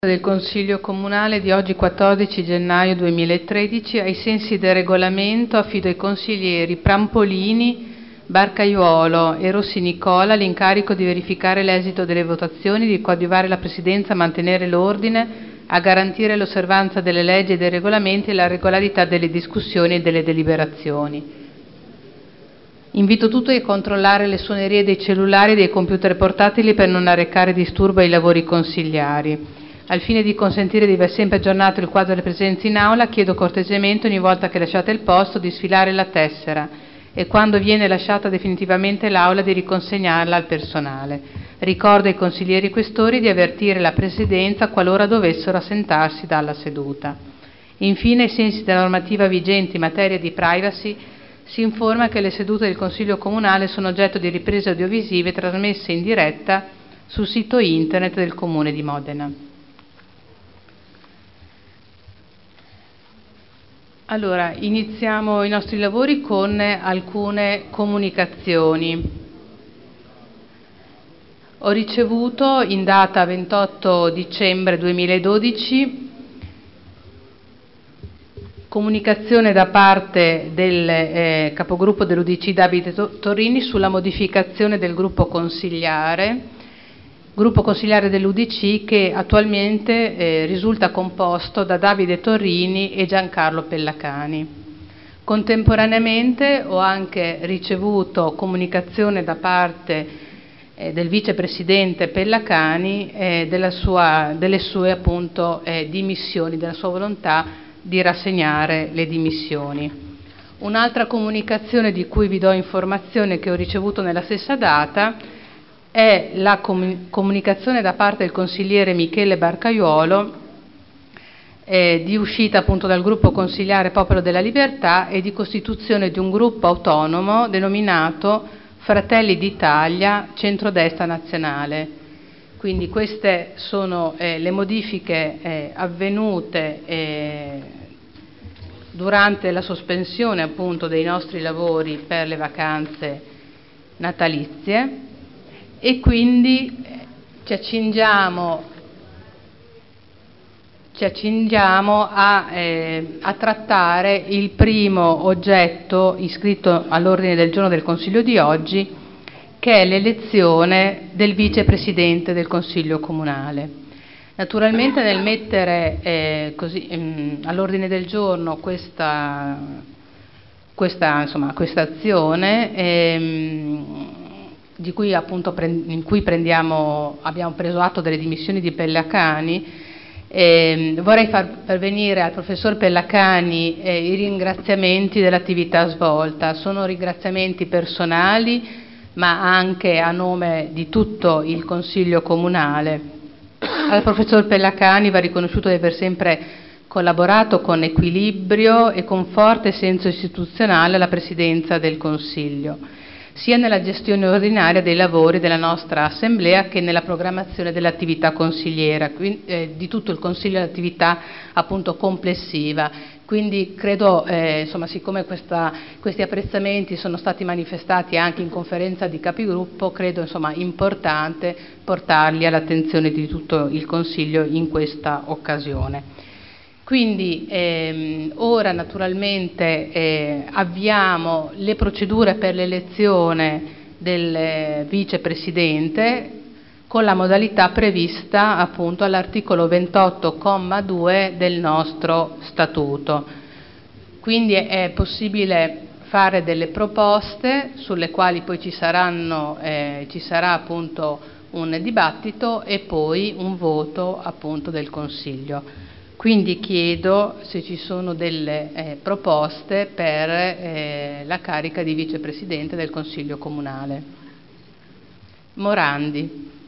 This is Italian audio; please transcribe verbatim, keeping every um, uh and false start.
Del Consiglio Comunale di oggi quattordici gennaio duemilatredici, ai sensi del regolamento affido ai consiglieri Prampolini, Barcaiuolo e Rossi Nicola l'incarico di verificare l'esito delle votazioni, di coadiuvare la Presidenza a mantenere l'ordine, a garantire l'osservanza delle leggi e dei regolamenti e la regolarità delle discussioni e delle deliberazioni. Invito tutti a controllare le suonerie dei cellulari e dei computer portatili per non arrecare disturbo ai lavori consigliari. Al fine di consentire di aver sempre aggiornato il quadro delle presenze in aula, chiedo cortesemente ogni volta che lasciate il posto di sfilare la tessera e quando viene lasciata definitivamente l'aula di riconsegnarla al personale. Ricordo ai consiglieri questori di avvertire la Presidenza qualora dovessero assentarsi dalla seduta. Infine, ai sensi della normativa vigente in materia di privacy, si informa che le sedute del Consiglio Comunale sono oggetto di riprese audiovisive trasmesse in diretta sul sito internet del Comune di Modena. Allora, iniziamo i nostri lavori con alcune comunicazioni. Ho ricevuto in data ventotto dicembre duemiladodici comunicazione da parte del eh, capogruppo dell'U D C Davide Torrini sulla modificazione del gruppo consigliare gruppo consigliare dell'U D C che attualmente eh, risulta composto da Davide Torrini e Giancarlo Pellacani. Contemporaneamente ho anche ricevuto comunicazione da parte eh, del vicepresidente Pellacani eh, della sua, delle sue appunto eh, dimissioni, della sua volontà di rassegnare le dimissioni. Un'altra comunicazione di cui vi do informazione che ho ricevuto nella stessa data è la comunicazione da parte del consigliere Michele Barcaiuolo eh, di uscita appunto dal gruppo consigliare Popolo della Libertà e di costituzione di un gruppo autonomo denominato Fratelli d'Italia Centrodestra Nazionale. Quindi queste sono eh, le modifiche eh, avvenute eh, durante la sospensione appunto dei nostri lavori per le vacanze natalizie. E quindi ci accingiamo, ci accingiamo a, eh, a trattare il primo oggetto iscritto all'ordine del giorno del Consiglio di oggi, che è l'elezione del vicepresidente del Consiglio Comunale. Naturalmente nel mettere eh, così, ehm, all'ordine del giorno questa, questa, insomma, questa azione, ehm, di cui appunto in cui prendiamo, abbiamo preso atto delle dimissioni di Pellacani, eh, vorrei far pervenire al professor Pellacani eh, i ringraziamenti dell'attività svolta. Sono ringraziamenti personali, ma anche a nome di tutto il Consiglio Comunale. Al professor Pellacani va riconosciuto di aver sempre collaborato con equilibrio e con forte senso istituzionale alla Presidenza del Consiglio, sia nella gestione ordinaria dei lavori della nostra Assemblea che nella programmazione dell'attività consigliera, quindi, eh, di tutto il Consiglio dell'attività appunto complessiva. Quindi credo, eh, insomma, siccome questa, questi apprezzamenti sono stati manifestati anche in conferenza di capigruppo, credo insomma importante portarli all'attenzione di tutto il Consiglio in questa occasione. Quindi ehm, ora naturalmente eh, avviamo le procedure per l'elezione del eh, vicepresidente con la modalità prevista appunto all'articolo ventotto comma due del nostro statuto. Quindi è possibile fare delle proposte sulle quali poi ci saranno, eh, ci sarà appunto un dibattito e poi un voto appunto del Consiglio. Quindi chiedo se ci sono delle eh, proposte per eh, la carica di vicepresidente del Consiglio Comunale. Morandi.